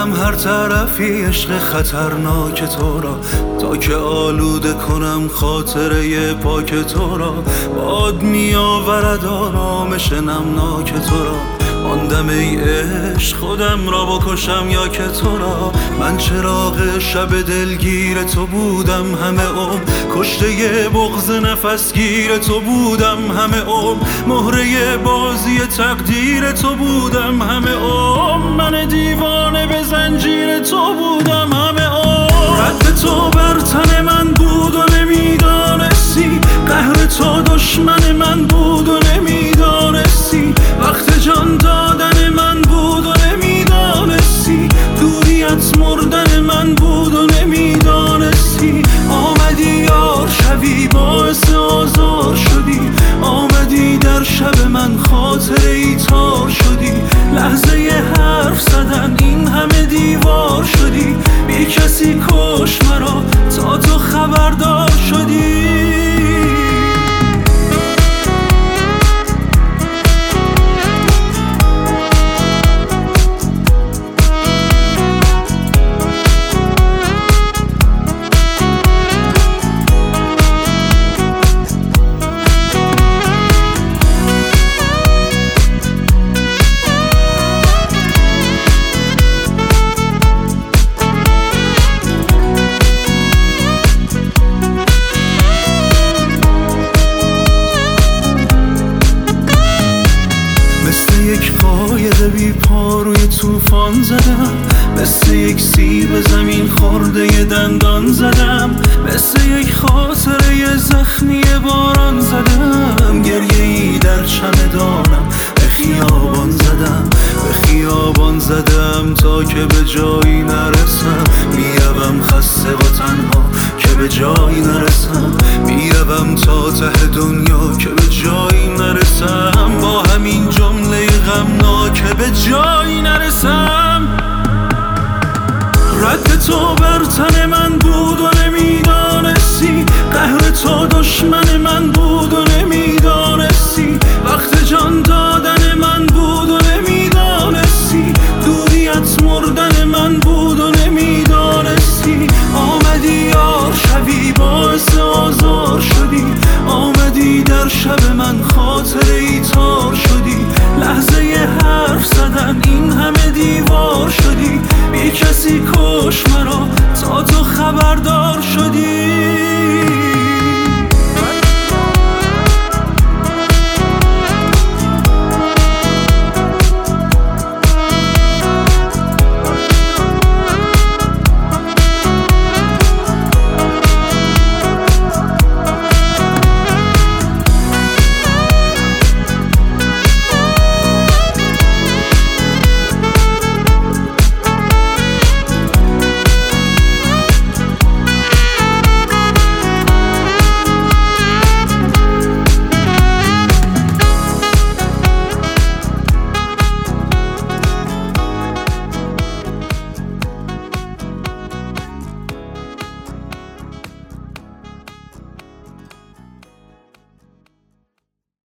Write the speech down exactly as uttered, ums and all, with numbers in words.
میبرم هر طرفی عشق خطرناک تو را، تا که آلوده کنم خاطره پاک تو را. باد میآورد آرامش نمناک تو را، ماندم ای عشق خودم را بکشم یا که تو را. من چراغ شب دلگیر تو بودم همه عمر، کشته بغض نفسگیر تو بودم همه عمر، مهره بازی تقدیر تو بودم همه عمر. من دیوانه به زنجیر تو بودم همه عمر. رد تو بر تن من بود و نمیدانستی، قهر تو دشمن من بود و نمیدانستی، وقت جان دادن من بود و نمیدانستی، دوریت مردن من بود و نمیدانستی. آمدی یار شبی باعث آزار شدی، آمدی در شب من خاطره ای تار شدی. لحظه حرف زدن این همه دیوار شدی، بی کسی کش مرا تا تو خبردار شدی. یک قایق بی پا روی طوفان زدم، مثل یک سیب زمین خورده دندان زدم، مثل یک خاطره زخمی باران زدم. گریه ای در چمدانم به خیابان زدم، به خیابان زدم تا که به جایی نرسم. میروم خسته و تنها که به جایی نرسم، میروم تا ته دنیا که به جایی نرسم. با همین جمله غمناک به جایی نرسم. رد تو بر تن من بود و نمیدانستی، قهر تو دشمن